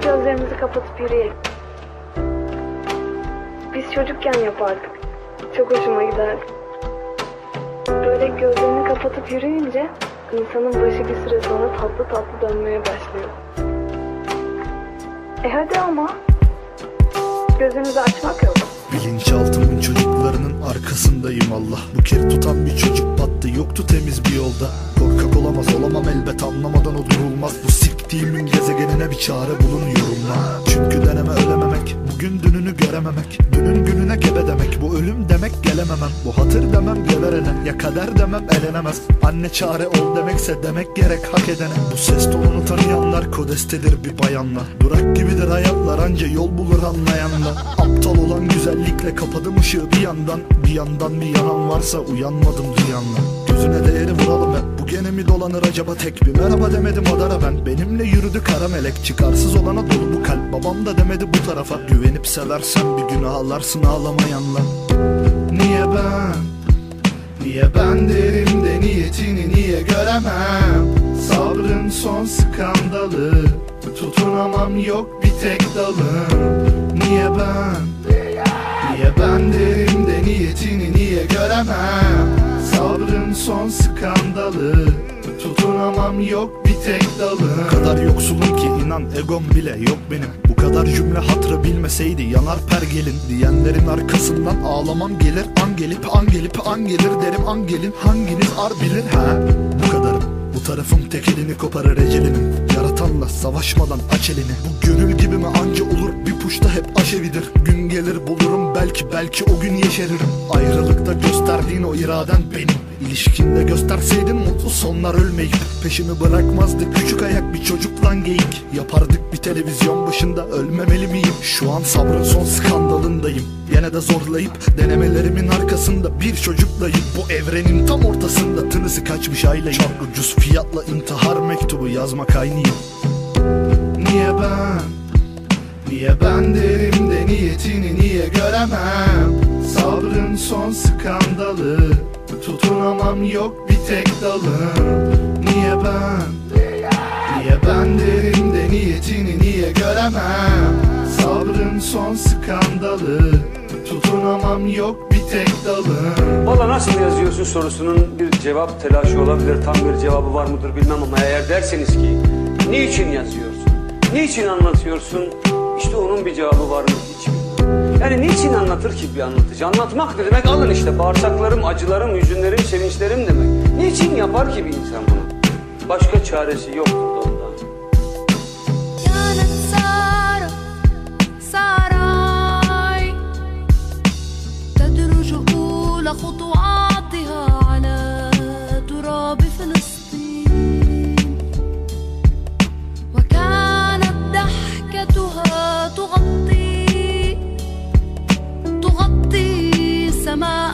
gözlerimizi kapatıp yürüyelim. Biz çocukken yapardık. Çok hoşuma giderdi. Böyle gözlerini kapatıp yürüyünce insanın başı bir süre sonra tatlı tatlı dönmeye başlıyor. Hadi ama gözünüzü açmak yok. Bilinçaltımın çocuklarının arkasındayım Allah. Bu kere tutan bir çocuk battı, yoktu temiz bir yolda. Korkak olamam elbet, anlamadan o durulmaz. Bu siktiğimin gezegenine bir çare bulun yorumla. Çünkü deneme ölememek, bugün dününü görememek. Dünün gününe gebe demek, bu ölüm demek gelememem. Bu hatır demem geverene, ya kader demem elenemez. Anne çare ol demekse demek gerek hak edene. Bu ses tonunu tanıyanlar kodestedir bir bayanla. Durak gibidir hayatlar, anca yol bulur anlayanla. Aptal olan güzellikle kapadım ışığı bir yandan. Bir yandan bir yanan varsa uyanmadım duyanla. Gözüne değeri vuralım hep, bu gene mi dolanır acaba tek? Bir merhaba demedim adara ben, benimle yürüdü kara melek. Çıkarsız olana dolu bu kalp, babam da demedi bu tarafa. Güvenip seversen bir gün ağlarsın ağlamayanla. Niye ben derim de niyetini niye göremem? Sabrın son skandalı, tutunamam yok bir tek dalım. Niye ben derim de niyetini niye göremem? Sabrın son skandalı, tutunamam yok bir tek dalım. Bu kadar yoksulum ki inan egom bile yok benim. Bu kadar cümle hatırı bilmeseydi yanar pergelin. Diyenlerin arkasından ağlamam gelir, an gelip an gelir derim an gelin. Hanginiz ar bilir ha? Bu kadarım. Bu tarafım tek elini koparır ecelinin. Yaratanla savaşmadan aç elini. Bu gönül gibi mi anca olur, bir puşta hep aşevidir. Gün gelir bulurum belki o gün yeşeririm. Ayrılıkta gösterdiğin o iraden benim. İlişkinde gösterseydin mutlu sonlar ölmeyip. Peşimi bırakmazdı küçük ayak bir çocuk lan geyik. Yapardık bir televizyon başında, ölmemeli miyim? Şu an sabrın son skandalındayım. Yine de zorlayıp denemelerimin arkasında bir çocuklayım. Bu evrenin tam ortasında tınısı kaçmış aileyi. Çok ucuz fiyatla intihar mektubu yazmak aynıyım. Niye ben derim de niyetini niye göremem? Sabrın son skandalı, tutunamam yok bir tek dalım. Niye ben derim de niyetini niye göremem? Sabrın son skandalı, tutunamam yok bir tek dalım. Valla nasıl yazıyorsun sorusunun bir cevap telaşı olabilir. Tam bir cevabı var mıdır bilmem ama eğer derseniz ki niçin yazıyorsun, niçin anlatıyorsun, işte onun bir cevabı var mı hiç bilmiyorum. Yani niçin anlatır ki bir anlatıcı? Anlatmak ne demek? Alın işte bağırsaklarım, acılarım, hüzünlerim, sevinçlerim demek. Niçin yapar ki bir insan bunu? Başka çaresi yoktur da ondan. خطواتها على تراب فلسطين وكانت ضحكتها تغطي سماء